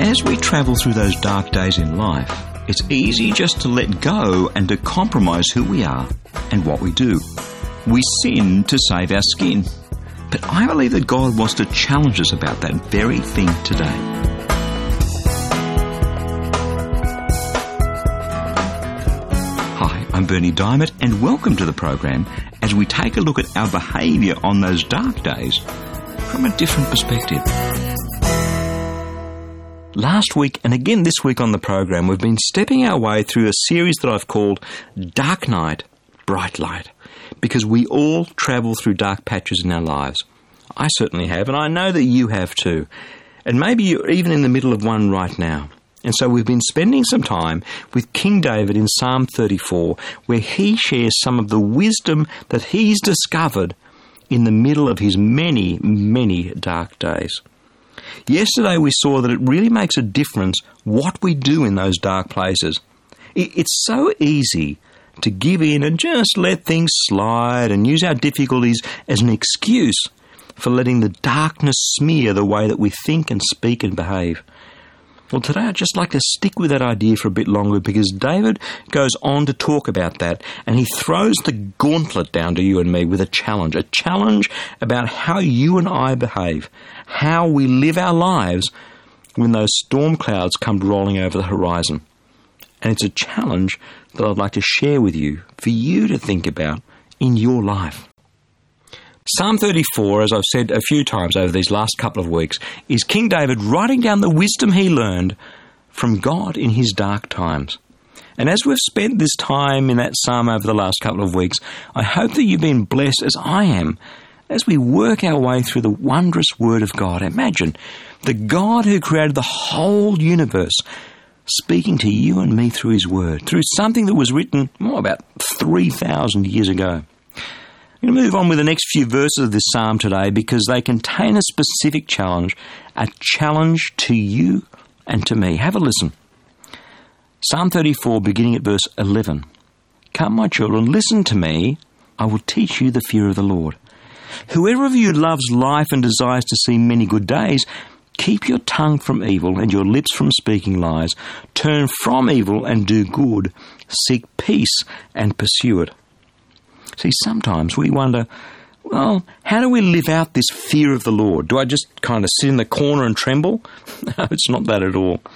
As we travel through those dark days in life, it's easy just to let go and to compromise who we are and what we do. We sin to save our skin. But I believe that God wants to challenge us about that very thing today. Hi, I'm Bernie Diamond, and welcome to the program as we take a look at our behaviour on those dark days from a different perspective. Last week, and again this week on the program, we've been stepping our way through a series that I've called Dark Night, Bright Light, because we all travel through dark patches in our lives. I certainly have, and I know that you have too. And maybe you're even in the middle of one right now. And so we've been spending some time with King David in Psalm 34, where he shares some of the wisdom that he's discovered in the middle of his many, many dark days. Yesterday we saw that it really makes a difference what we do in those dark places. It's so easy to give in and just let things slide and use our difficulties as an excuse for letting the darkness smear the way that we think and speak and behave. Well, today I'd just like to stick with that idea for a bit longer, because David goes on to talk about that, and he throws the gauntlet down to you and me with a challenge about how you and I behave, how we live our lives when those storm clouds come rolling over the horizon. And it's a challenge that I'd like to share with you for you to think about in your life. Psalm 34, as I've said a few times over these last couple of weeks, is King David writing down the wisdom he learned from God in his dark times. And as we've spent this time in that psalm over the last couple of weeks, I hope that you've been blessed as I am as we work our way through the wondrous Word of God. Imagine the God who created the whole universe speaking to you and me through His Word, through something that was written about 3,000 years ago. I'm going to move on with the next few verses of this psalm today because they contain a specific challenge, a challenge to you and to me. Have a listen. Psalm 34, beginning at verse 11. Come, my children, listen to me. I will teach you the fear of the Lord. Whoever of you loves life and desires to see many good days, keep your tongue from evil and your lips from speaking lies. Turn from evil and do good. Seek peace and pursue it. See, sometimes we wonder, well, how do we live out this fear of the Lord? Do I just kind of sit in the corner and tremble? No, it's not that at all.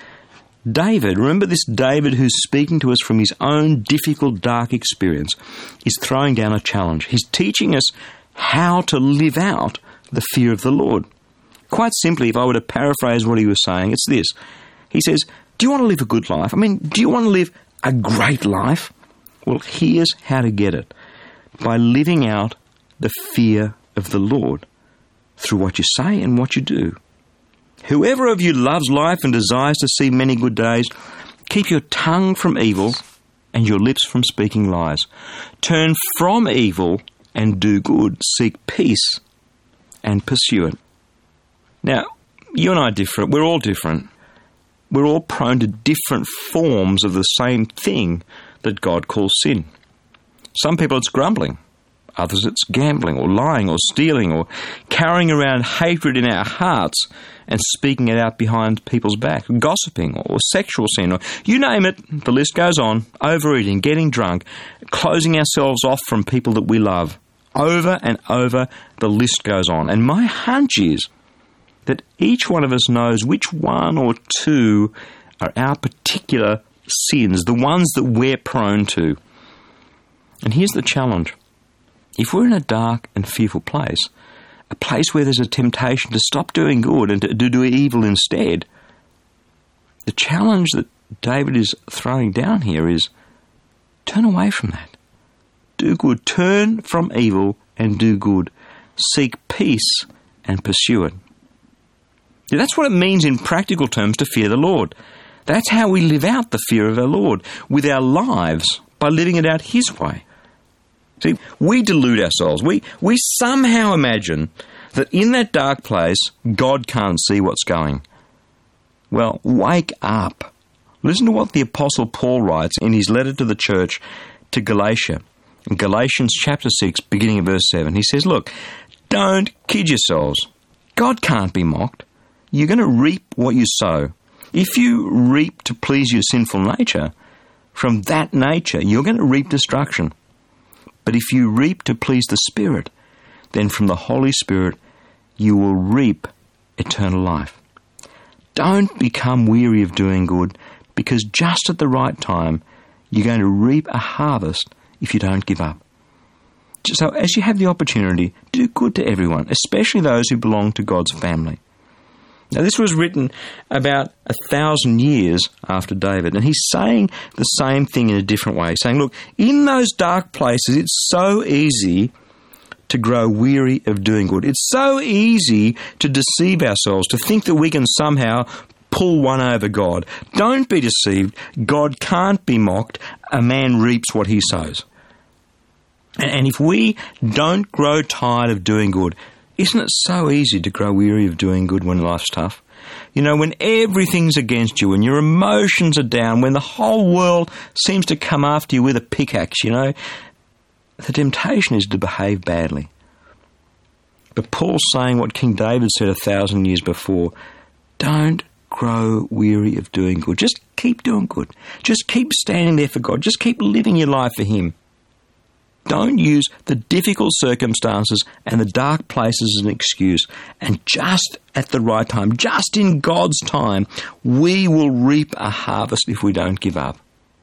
David, remember this David who's speaking to us from his own difficult, dark experience, is throwing down a challenge. He's teaching us how to live out the fear of the Lord. Quite simply, if I were to paraphrase what he was saying, it's this. He says, do you want to live a good life? Do you want to live a great life? Well, here's how to get it. By living out the fear of the Lord through what you say and what you do. Whoever of you loves life and desires to see many good days, keep your tongue from evil and your lips from speaking lies. Turn from evil and do good. Seek peace and pursue it. Now, you and I are different. We're all different. We're all prone to different forms of the same thing that God calls sin. Some people it's grumbling, others it's gambling or lying or stealing or carrying around hatred in our hearts and speaking it out behind people's back, gossiping or sexual sin, or you name it, the list goes on, overeating, getting drunk, closing ourselves off from people that we love. Over and over, the list goes on. And my hunch is that each one of us knows which one or two are our particular sins, the ones that we're prone to. And here's the challenge. If we're in a dark and fearful place, a place where there's a temptation to stop doing good and to do evil instead, the challenge that David is throwing down here is turn away from that. Do good. Turn from evil and do good. Seek peace and pursue it. Now, that's what it means in practical terms to fear the Lord. That's how we live out the fear of our Lord with our lives, by living it out His way. See, we delude ourselves. We somehow imagine that in that dark place, God can't see what's going. Well, wake up. Listen to what the Apostle Paul writes in his letter to the church to Galatia. In Galatians chapter 6, beginning of verse 7, he says, look, don't kid yourselves. God can't be mocked. You're going to reap what you sow. If you reap to please your sinful nature, from that nature you're going to reap destruction. But if you reap to please the Spirit, then from the Holy Spirit you will reap eternal life. Don't become weary of doing good, because just at the right time you're going to reap a harvest if you don't give up. So as you have the opportunity, do good to everyone, especially those who belong to God's family. Now, this was written about 1,000 years after David, and he's saying the same thing in a different way, saying, look, in those dark places, it's so easy to grow weary of doing good. It's so easy to deceive ourselves, to think that we can somehow pull one over God. Don't be deceived. God can't be mocked. A man reaps what he sows. And if we don't grow tired of doing good, isn't it so easy to grow weary of doing good when life's tough? You know, when everything's against you, when your emotions are down, when the whole world seems to come after you with a pickaxe, you know, the temptation is to behave badly. But Paul's saying what King David said 1,000 years before: don't grow weary of doing good. Just keep doing good. Just keep standing there for God. Just keep living your life for Him. Don't use the difficult circumstances and the dark places as an excuse. And just at the right time, just in God's time, we will reap a harvest if we don't give up.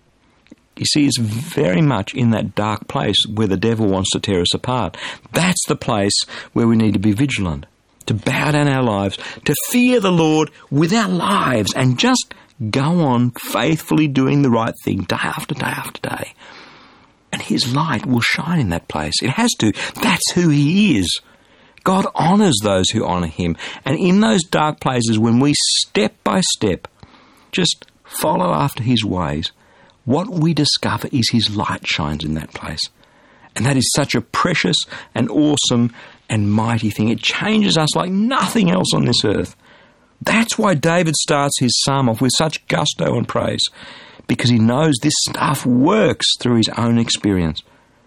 You see, it's very much in that dark place where the devil wants to tear us apart. That's the place where we need to be vigilant, to bow down our lives, to fear the Lord with our lives, and just go on faithfully doing the right thing day after day after day. And His light will shine in that place. It has to. That's who He is. God honours those who honour Him. And in those dark places, when we step by step just follow after His ways, what we discover is His light shines in that place. And that is such a precious and awesome and mighty thing. It changes us like nothing else on this earth. That's why David starts his psalm off with such gusto and praise, because he knows this stuff works through his own experience.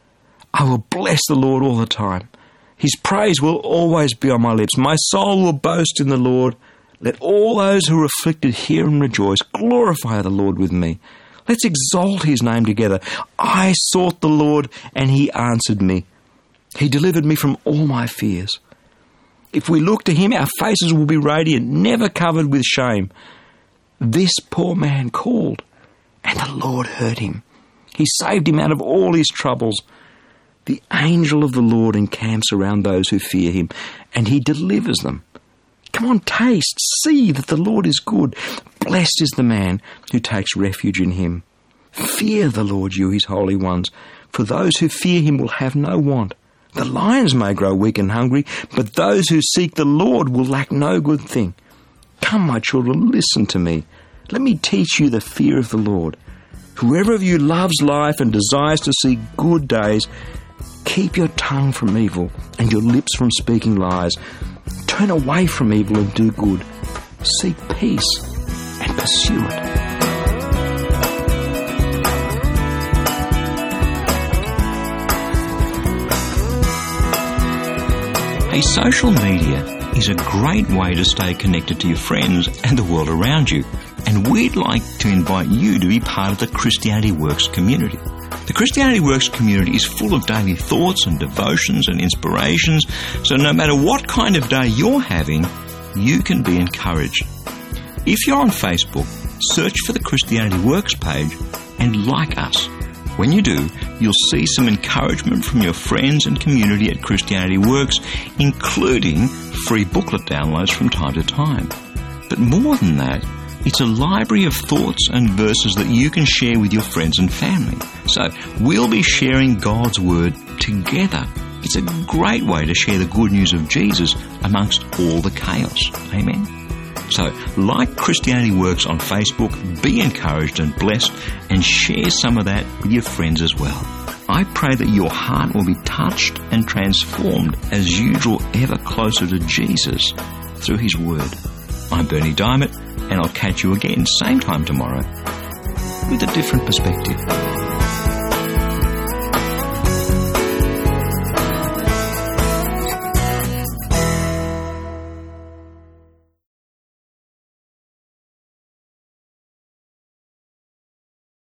I will bless the Lord all the time. His praise will always be on my lips. My soul will boast in the Lord. Let all those who are afflicted hear and rejoice. Glorify the Lord with me. Let's exalt His name together. I sought the Lord, and He answered me. He delivered me from all my fears. If we look to Him, our faces will be radiant, never covered with shame. This poor man called, and the Lord heard him. He saved him out of all his troubles. The angel of the Lord encamps around those who fear Him, and He delivers them. Come on, taste, see that the Lord is good. Blessed is the man who takes refuge in Him. Fear the Lord, you His holy ones, for those who fear Him will have no want. The lions may grow weak and hungry, but those who seek the Lord will lack no good thing. Come, my children, listen to me. Let me teach you the fear of the Lord. Whoever of you loves life and desires to see good days, keep your tongue from evil and your lips from speaking lies. Turn away from evil and do good. Seek peace and pursue it. Hey, social media is a great way to stay connected to your friends and the world around you. And we'd like to invite you to be part of the Christianity Works community. The Christianity Works community is full of daily thoughts and devotions and inspirations, so no matter what kind of day you're having, you can be encouraged. If you're on Facebook, search for the Christianity Works page and like us. When you do, you'll see some encouragement from your friends and community at Christianity Works, including free booklet downloads from time to time. But more than that, it's a library of thoughts and verses that you can share with your friends and family. So we'll be sharing God's Word together. It's a great way to share the good news of Jesus amongst all the chaos. Amen? So, like Christianity Works on Facebook, be encouraged and blessed, and share some of that with your friends as well. I pray that your heart will be touched and transformed as you draw ever closer to Jesus through His Word. I'm Bernie Diamond, and I'll catch you again same time tomorrow with a different perspective.